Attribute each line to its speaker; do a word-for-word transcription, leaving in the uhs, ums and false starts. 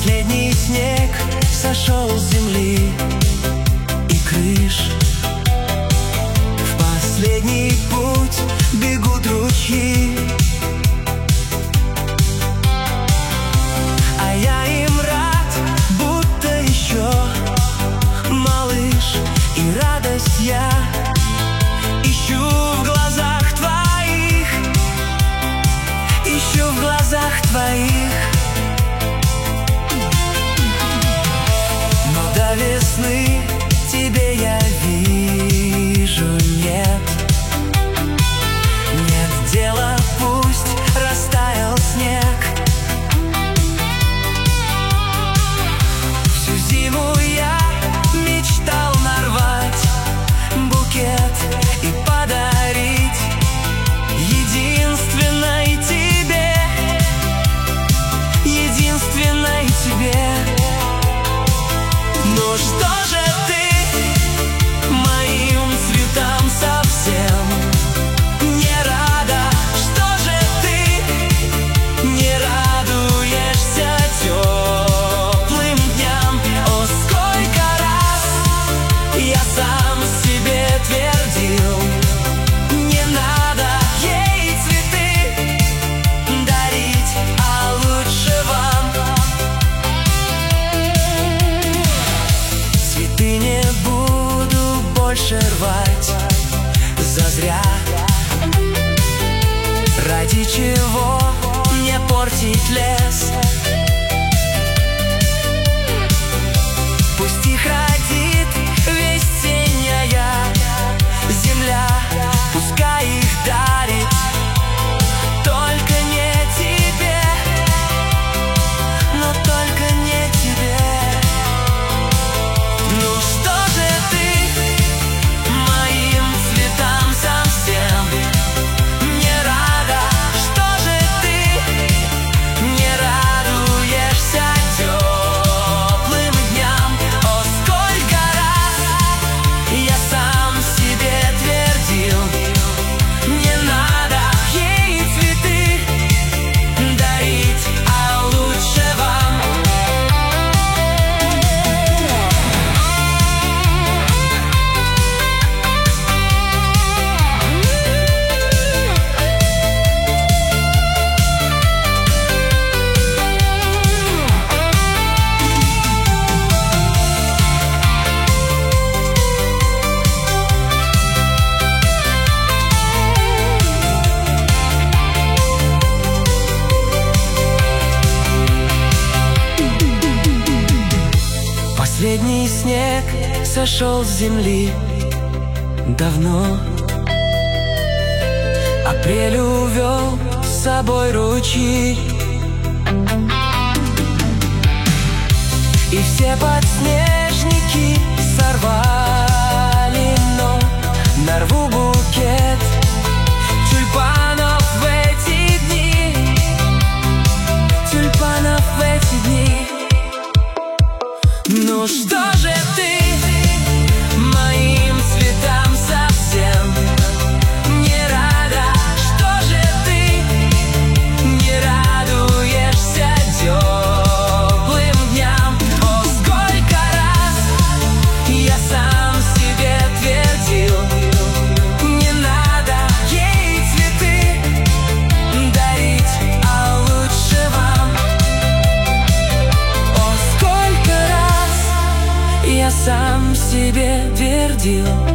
Speaker 1: Последний снег сошел с земли и крыш. В последний путь бегут ручьи, а я им рад, будто еще малыш. И радость я ищу в глазах твоих, ищу в глазах твоих. Но до весны тебе я вижу нет, нет дела, пусть растаял снег. Всю зиму я мечтал нарвать букет и подарить единственной тебе, единственной тебе. Ну что же ты моим цветам совсем не рада? Что же ты не радуешься теплым дням? О, сколько раз я сам себе твердил: не надо ей цветы дарить, а лучше вам. Цветы не буду больше рвать зазря. Ради чего мне портить лес? Пусть их родит весенняя земля, пускай их дарит, только не тебе, но только не тебе. Ну что же ты моим цветам совсем не рада? Что же ты не радуешься теплым дням? О, сколько раз я сам себе твердил: не надо ей цветы дарить, а лучше вам. Последний снег сошел с земли давно. Апрель увел с собой ручьи, и все подснежники сорвали, но нарву букет тюльпанов в эти дни, тюльпанов в эти дни. Ну что же ты моим цветам совсем не рада? Что же ты не радуешься теплым дням? О, сколько раз я сам себе твердил: не надо ей цветы дарить, а лучше вам. О, сколько раз я сам себе твердил: